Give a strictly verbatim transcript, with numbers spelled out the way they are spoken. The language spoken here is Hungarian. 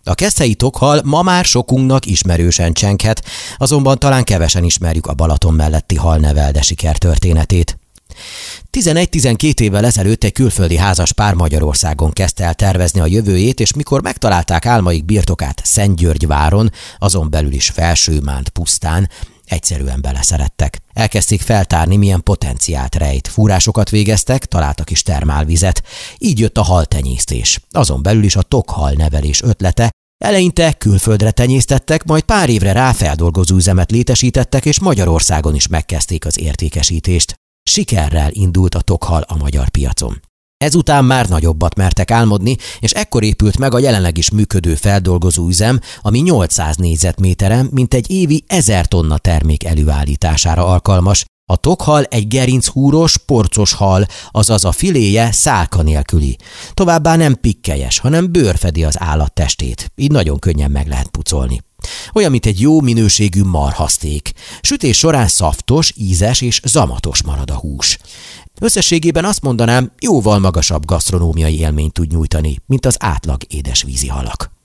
A keszthelyi tokhal ma már sokunknak ismerősen csenghet, azonban talán kevesen ismerjük a Balaton melletti halnevelde sikertörténetét. tizenegy-tizenkét évvel ezelőtt egy külföldi házas pár Magyarországon kezdte el tervezni a jövőjét, és mikor megtalálták álmaik birtokát Szentgyörgyváron, azon belül is Felsőmánd pusztán, egyszerűen beleszerettek. Elkezdték feltárni, milyen potenciált rejt. Fúrásokat végeztek, találtak is termálvizet. Így jött a haltenyésztés. Azon belül is a tokhal nevelés ötlete. Eleinte külföldre tenyésztettek, majd pár évre rá feldolgozó üzemet létesítettek, és Magyarországon is megkezdték az értékesítést. Sikerrel indult a tokhal a magyar piacon. Ezután már nagyobbat mertek álmodni, és ekkor épült meg a jelenleg is működő feldolgozó üzem, ami nyolcszáz négyzetméteren mintegy évi ezer tonna termék előállítására alkalmas. A tokhal egy gerinchúros, porcos hal, azaz a filéje szálka nélküli. Továbbá nem pikkelyes, hanem bőr fedi az állat testét, így nagyon könnyen meg lehet pucolni. Olyan, mint egy jó minőségű marhaszték. Sütés során szaftos, ízes és zamatos marad a hús. Összességében azt mondanám, jóval magasabb gasztronómiai élményt tud nyújtani, mint az átlag édesvízi halak.